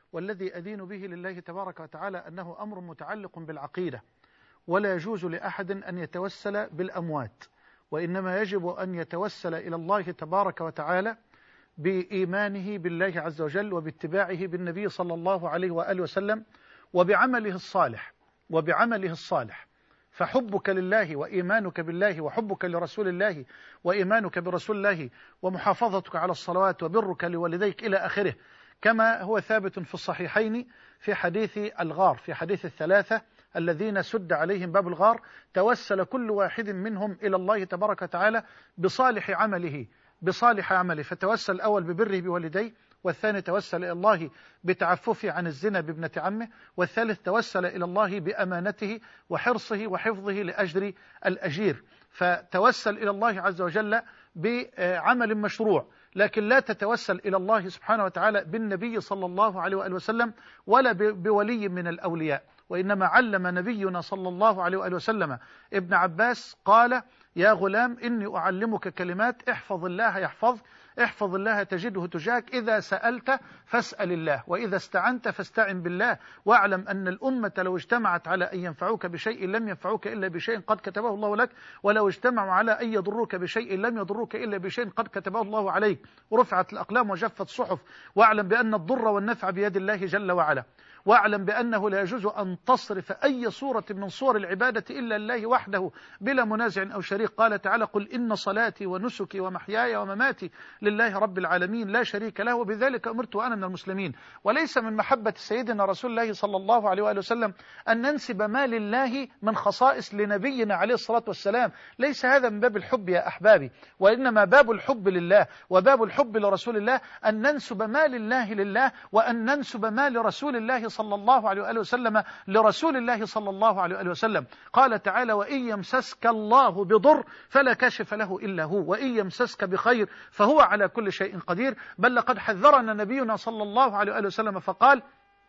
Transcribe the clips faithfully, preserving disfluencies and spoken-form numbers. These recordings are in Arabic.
والذي أدين به لله تبارك وتعالى أنه أمر متعلق بالعقيدة، ولا يجوز لأحد أن يتوسل بالأموات، وإنما يجب أن يتوسل إلى الله تبارك وتعالى بإيمانه بالله عز وجل وباتباعه بالنبي صلى الله عليه وآله وسلم وبعمله الصالح وبعمله الصالح فحبك لله وإيمانك بالله وحبك لرسول الله وإيمانك برسول الله ومحافظتك على الصلوات وبرك لوالديك إلى آخره، كما هو ثابت في الصحيحين في حديث الغار، في حديث الثلاثة الذين سد عليهم باب الغار، توسل كل واحد منهم إلى الله تبارك وتعالى بصالح عمله بصالح عمله فتوسل الأول ببره بوالديه، والثاني توسل إلى الله بتعففه عن الزنا بابنة عمه، والثالث توسل إلى الله بأمانته وحرصه وحفظه لأجر الأجير. فتوسل إلى الله عز وجل بعمل مشروع، لكن لا تتوسل إلى الله سبحانه وتعالى بالنبي صلى الله عليه وآله وسلم ولا بولي من الأولياء، وإنما علم نبينا صلى الله عليه وآله وسلم ابن عباس قال: يا غلام إني أعلمك كلمات احفظ الله يحفظ احفظ الله تجده تجاهك، إذا سألت فاسأل الله وإذا استعنت فاستعن بالله، واعلم أن الأمة لو اجتمعت على أن ينفعوك بشيء لم ينفعوك إلا بشيء قد كتبه الله لك، ولو اجتمعوا على أن يضروك بشيء لم يضروك إلا بشيء قد كتبه الله عليك، ورفعت الأقلام وجفت الصحف، واعلم بأن الضر والنفع بيد الله جل وعلا، واعلم بأنه لا يجوز أن تصرف أي صورة من صور العبادة إلا الله وحده بلا منازع أو شريك. قال تعالى: قل إن صلاتي ونسكي ومحياي ومماتي لله رب العالمين لا شريك له وبذلك أمرت وأنا من المسلمين. وليس من محبة سيدنا رسول الله صلى الله عليه وآله وسلم أن ننسب ما لله من خصائص لنبينا عليه الصلاة والسلام، ليس هذا من باب الحب يا أحبابي، وإنما باب الحب لله وباب الحب لرسول الله أن ننسب ما لله لله، وأن ننسب ما لرسول الله صلى الله عليه وآله وسلم لرسول الله صلى الله عليه وآله وسلم. قال تعالى: وإن يمسسك الله بضر فلا كاشف له إلا هو، وإن يمسسك بخير فهو على كل شيء قدير. بل لقد حذرنا نبينا صلى الله عليه وآله وسلم فقال: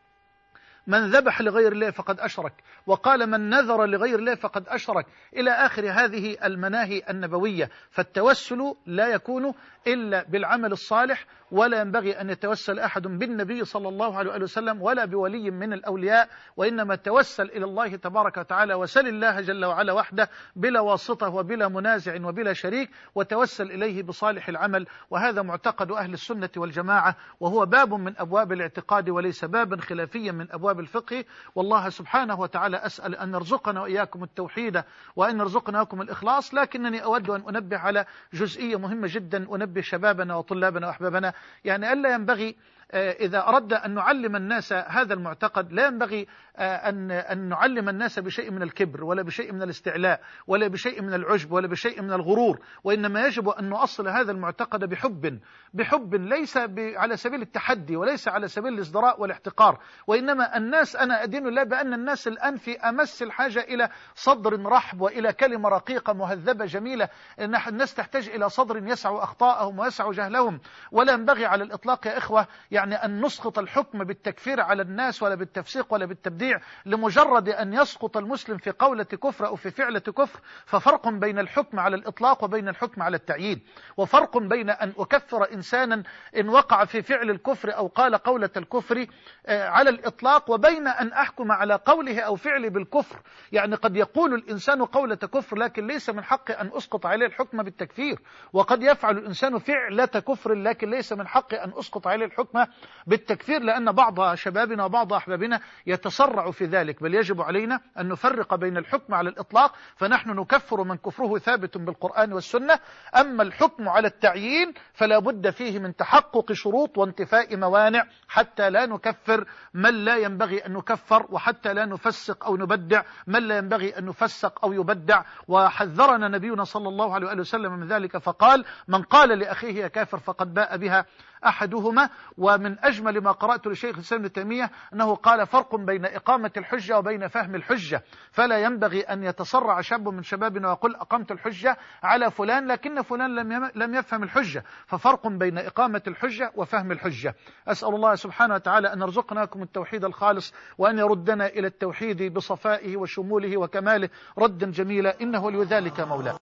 من ذبح لغير الله فقد أشرك، وقال: من نذر لغير الله فقد أشرك، إلى آخر هذه المناهي النبوية. فالتوسل لا يكون إلا بالعمل الصالح، ولا ينبغي أن يتوسل أحد بالنبي صلى الله عليه وسلم ولا بولي من الأولياء، وإنما توسل إلى الله تبارك وتعالى، وسل الله جل وعلا وحده بلا واسطة وبلا منازع وبلا شريك، وتوسل إليه بصالح العمل. وهذا معتقد أهل السنة والجماعة، وهو باب من أبواب الاعتقاد وليس بابا خلافيا من أبواب الفقه. والله سبحانه وتعالى أسأل أن يرزقنا وإياكم التوحيد وأن يرزقنا وإياكم الإخلاص. لكنني أود أن أنبه على جزئية مهمة جدا، أنبه شبابنا وطلابنا وأحبابنا، يعني ألا ينبغي إذا أردنا أن نعلم الناس هذا المعتقد لا ينبغي أن أن نعلم الناس بشيء من الكبر ولا بشيء من الاستعلاء ولا بشيء من العجب ولا بشيء من الغرور، وإنما يجب أن نؤصل هذا المعتقد بحب بحب ليس على سبيل التحدي وليس على سبيل الازدراء والاحتقار، وإنما الناس، أنا أدين الله بأن الناس الآن في أمس الحاجة إلى صدر رحب وإلى كلمة رقيقة مهذبة جميلة. الناس تحتاج إلى صدر يسع أخطاءهم ويسع جهلهم، ولا ينبغي على الإطلاق يا إخوة يعني أن نسقط الحكم بالتكفير على الناس ولا بالتفسيق ولا بالتبديع لمجرد أن يسقط المسلم في قولة كفر أو في فعلة كفر. ففرق بين الحكم على الإطلاق وبين الحكم على التعيين، وفرق بين أن أكفر إنسانا إن وقع في فعل الكفر أو قال قولة الكفر على الإطلاق، وبين أن أحكم على قوله أو فعله بالكفر. يعني قد يقول الإنسان قولة كفر لكن ليس من حقي أن أسقط عليه الحكم بالتكفير، وقد يفعل الإنسان فعلة كفر لكن ليس من حقي أن أسقط عليه الحكم بالتكفير، لأن بعض شبابنا وبعض أحبابنا يتسرع في ذلك. بل يجب علينا أن نفرق بين الحكم على الإطلاق فنحن نكفر من كفره ثابت بالقرآن والسنة، أما الحكم على التعيين فلا بد فيه من تحقق شروط وانتفاء موانع حتى لا نكفر من لا ينبغي أن نكفر، وحتى لا نفسق أو نبدع من لا ينبغي أن نفسق أو يبدع. وحذرنا نبينا صلى الله عليه وسلم من ذلك فقال: من قال لأخيه يا كافر فقد باء بها أحدهما. ومن أجمل ما قرأت لشيخ الإسلام ابن تيمية أنه قال: فرق بين إقامة الحجة وبين فهم الحجة، فلا ينبغي أن يتسرع شاب من شبابنا ويقول أقمت الحجة على فلان لكن فلان لم لم يفهم الحجة. ففرق بين إقامة الحجة وفهم الحجة. أسأل الله سبحانه وتعالى أن يرزقنا لكم التوحيد الخالص، وأن يردنا إلى التوحيد بصفائه وشموله وكماله ردا جميلا، إنه لذلك مولاه.